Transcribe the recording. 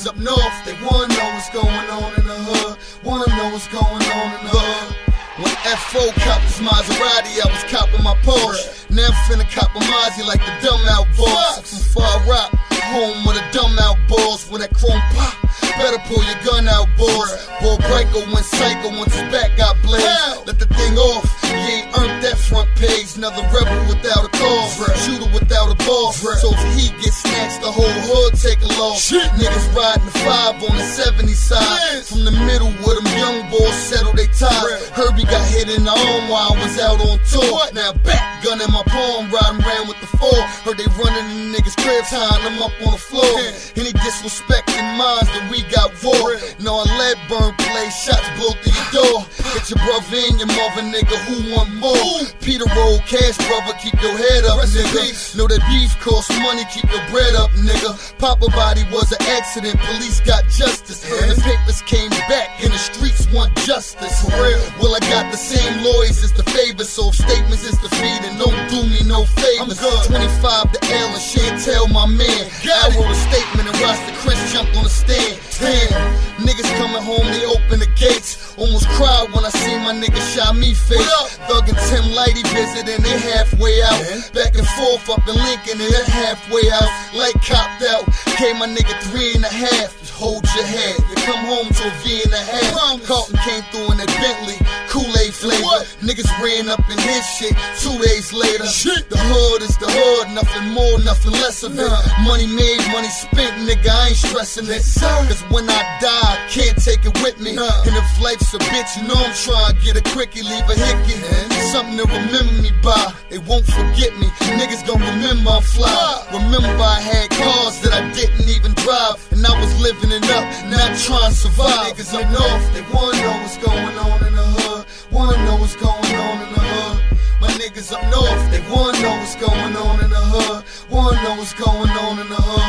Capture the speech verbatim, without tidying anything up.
niggas up north, they wanna know what's going on in the hood. Wanna know what's going on in the hood. When F O copped his Maserati, I was copping my Porsche. Now I'm finna cop a Mozzie like the dumb out boss. I'm from Far Rock, home of the dumb out balls. When that chrome pop, better pull your gun out, boys. Boy Branko went psycho once his back got blazed. Let the thing off, he ain't earned that front page. Another rebel without a cause, shooter without a ball. So if he gets snatched, the whole hood take a loss. Niggas riding the five on the seventy side. From the middle where them young boys settle they ties. Herbie got hit in the arm while I was out on tour. Now back gun in my palm, riding around with the four. Heard they running in the niggas' crib, tying them up on the floor. Any disrespecting minds that we got war. No, I let burn play, shots blow through your door. Get your brother and your mother, nigga, who want more? Peter roll cash, brother, keep your head up, nigga. Know that beef costs money, keep your bread up, nigga. Papa body was an accident, police got justice. And the papers came back, and the streets want justice. For real, well, I got the same lawyers as the favors, so if statements is defeated, don't do me no favors. twenty-five to L and Chantel, my man. I wrote a statement and Rasta Chris jumped on the stand. Damn, niggas coming home, they open the gates. Almost cried when I seen my nigga Shy Me face. Thug and Tim Lighty visiting, they halfway out. Back and forth up in Lincoln, and they're halfway out. Like copped out, gave my nigga three and a half. Just hold your head, you come home to a V and a half. Carlton came through in that Bentley, Kool-Aid flavor. Niggas ran up in his shit two days later. The hood is the hood, nothing more, nothing less of it. Money made, money spent, nigga, I ain't stressing it. Cause when I die, I can't take it with me. And if life's a bitch, you know I'm trying to get a quickie, leave a hickey. Something to remember me by, they won't forget me. Niggas gon' remember I'm fly. Remember I had cars that I didn't even drive, and I was living it up, not trying to survive. Niggas up north, they wanna know what's going on in the hood. Wanna know what's going on in the hood. My niggas up north, they wanna know what's going on in the hood. Wanna know what's going on in the hood.